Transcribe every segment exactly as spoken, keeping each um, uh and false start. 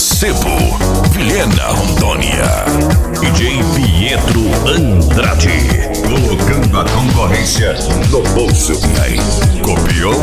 Sebo, Vilhena, Rondônia. D J Pietro Andrade. Colocando a concorrência no bolso. Aí, copiou?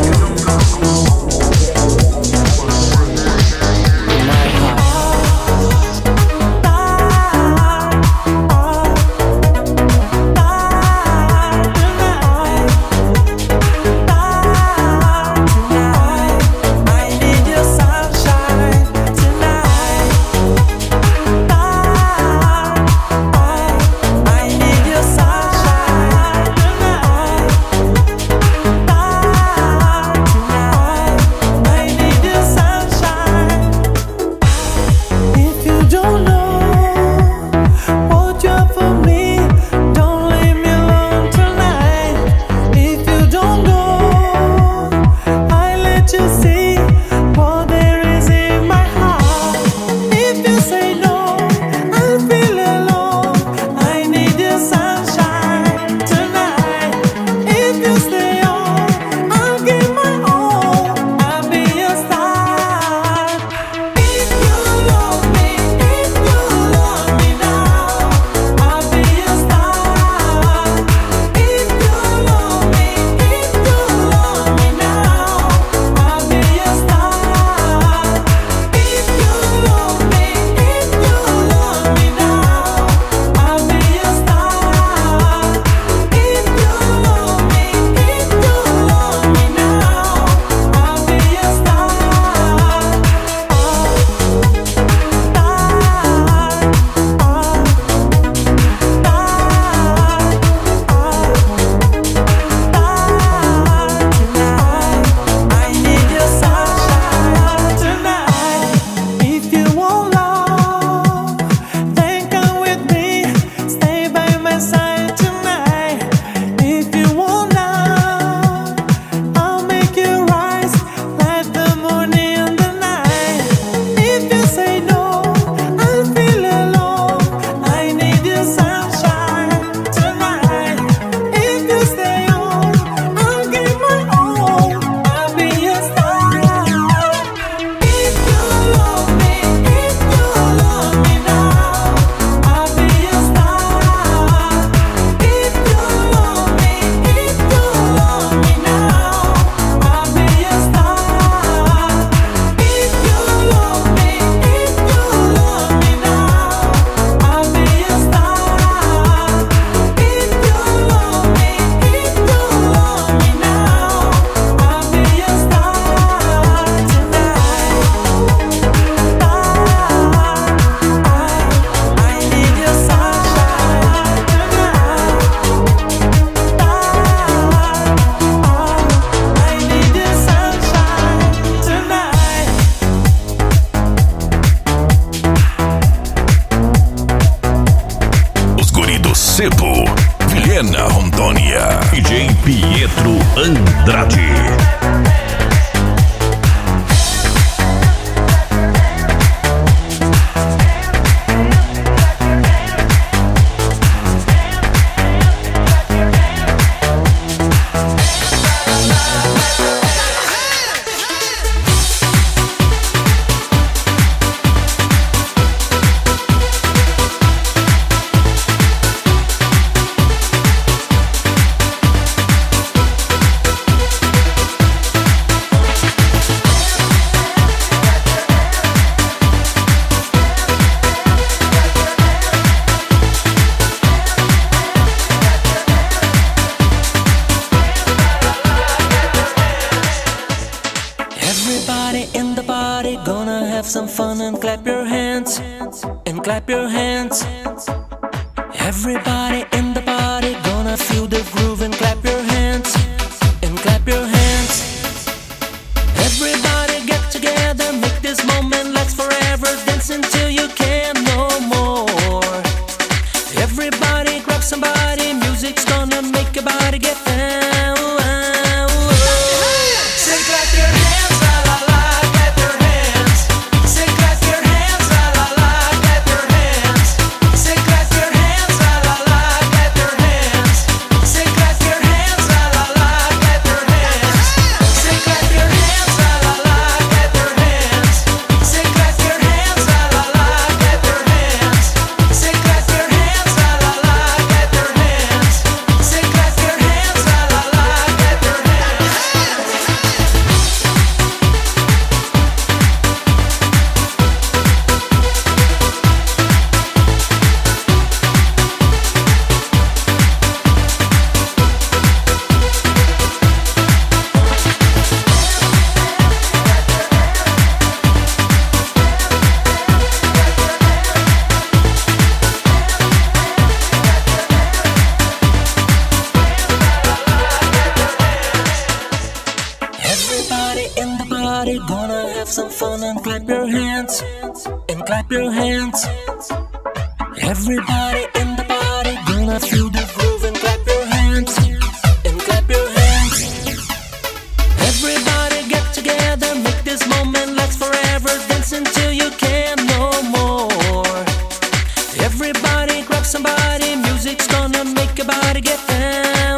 Sebo, Vilhena, Rondônia. D J Pietro Andrade. Everybody in the party gonna have some fun and clap your hands, and clap your hands. Everybody in the party gonna feel the groove and clap your hands, and clap your hands. Everybody get together, make this moment last forever, dance until you can no more. Everybody grab somebody, music's gonna make your body get down. Say clap your hands, la la la, clap your hands. Say clap your hands, la la la, clap your hands. Say clap your hands, la la la, hands and clap your hands. Everybody in the party gonna feel the groove and clap your hands and clap your hands. Everybody get together, make this moment last forever. Dance until you can't no more. Everybody grab somebody, music's gonna make your body get down.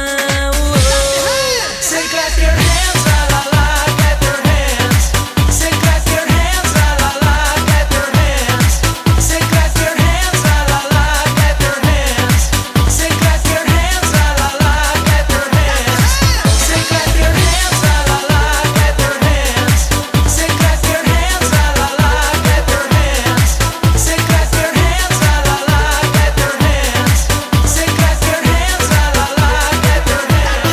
Say clap your hands, la la la, clap your hands. Say clap your hands, la la la, clap your hands. Say clap your hands, la la la, clap your hands. Say clap your hands, la la la, clap your hands. Say clap your hands, la la la, clap your hands. Say clap your hands, la la la, clap your hands. Say clap your hands, la la la, clap your hands. Say clap your hands, la la la, clap your hands.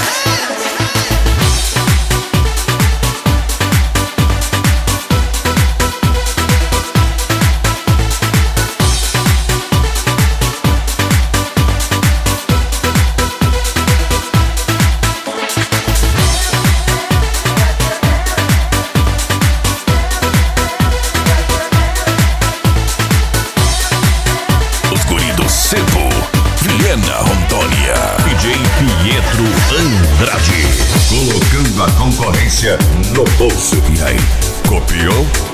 Os guri do Sebo, Vilhena Rondônia, D J Pietro Andrade. Colocando a concorrência no bolso. E aí, copiou?